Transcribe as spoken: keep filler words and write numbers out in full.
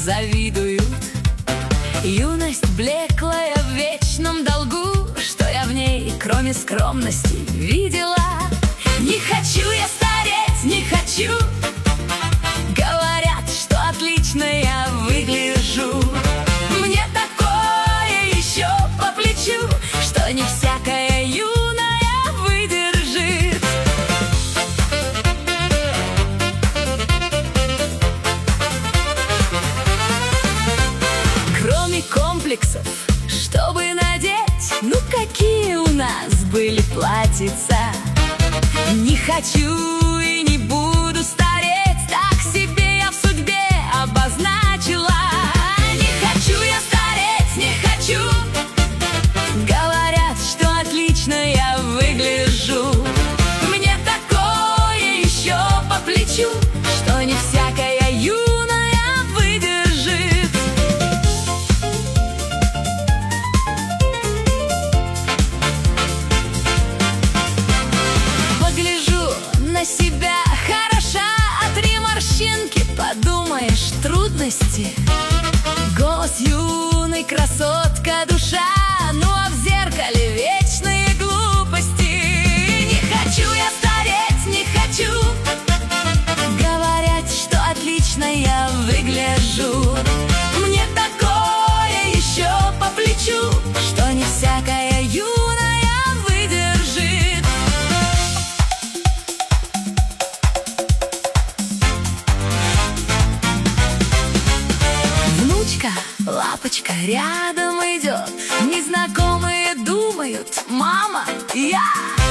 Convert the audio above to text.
завидуют. Юность блеклая в вечном долгу, что я в ней, кроме скромности, видела? Не хочу я стареть, не хочу. Говорят, что отлично я выгляжу. Мне такое еще по плечу, что не всякая юная выдержит. Кроме комплексов, чтобы надеть, ну какие у нас были платьица. Не хочу и не буду стареть, так себе я в судьбе обозначила. Не хочу я стареть, не хочу. Говорят, что отлично я выгляжу. Мне такое еще по плечу, что не всякая юная выдержит. Погляжу на себя хороша, а три морщинки, подумаешь, трудности. Голос юной, красотка, душа, ну а в зеркале вечные глупости. Не хочу я стареть, не хочу. Говорят, что отлично я выгляжу. Мне такое еще по плечу, что не всякая юная выдержит. Внучка, лапочка рядом идет, незнакомые думают: мама, я.